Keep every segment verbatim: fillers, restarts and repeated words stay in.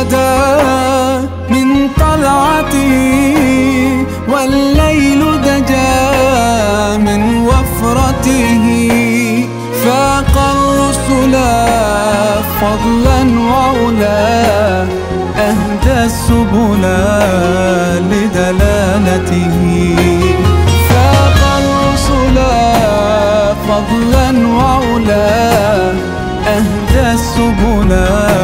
بدا من طلعته والليل دجا من وفرته فاق الرسل فضلا وعلا أهدى السبل لدلالته فاق الرسل فضلا وعلا أهدى السبل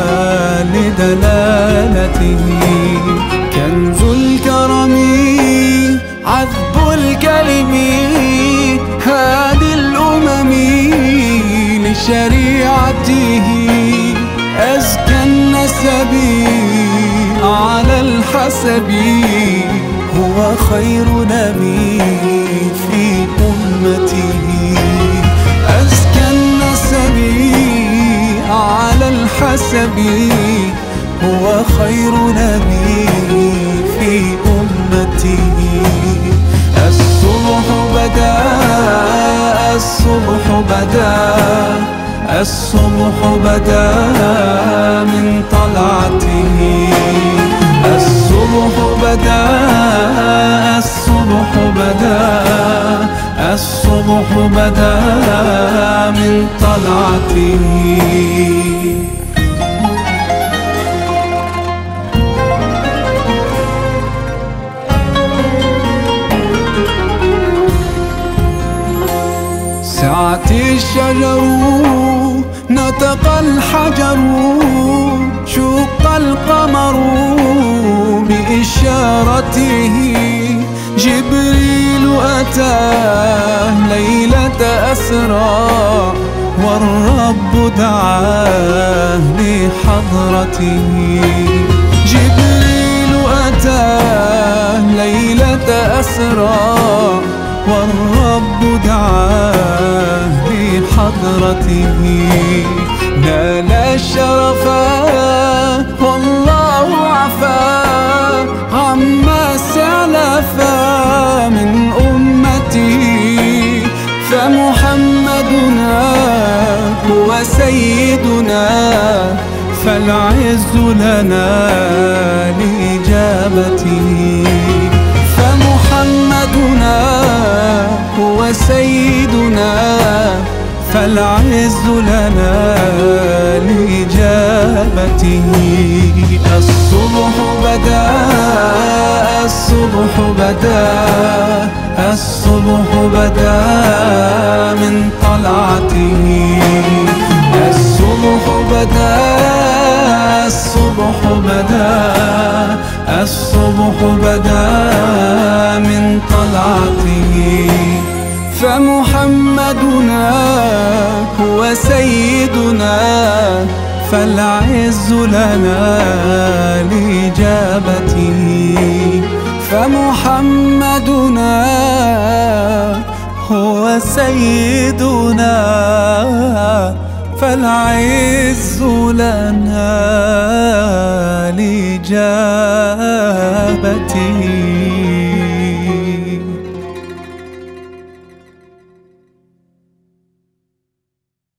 لدلالته كنز الكرم عذب الكلم هادي الأمم لشريعته أزكى النسب على الحسب هو خير نبي في أمته أزكى النسب على الحسب هو خير نبي في أمته الصبح بدا الصبح بدا الصبح بدا من طلعته الصبح بدا الصبح بدا الصبح بدا من طلعته سعت الشجر نطق الحجر شق القمر بإشارته جبريل أتاه ليلة أسرى والرب دعاه لحضرته جبريل أتاه ليلة أسرى والرب دعاه لحضرته نال الشرف والله عفا عما سلف من أمته فمحمدنا هو سيدنا فالعز لنا لإجابته فمحمدنا هو سيدنا فالعز لنا لإجابته الصبح بدا الصبح بدا الصبح بدا من طلعته الصبح بدا الصبح بدا الصبح بدا من طلعته فمحمدنا هو سيدنا فالعز لنا لإجابته فمحمدنا هو سيدنا فالعز لنا لإجابته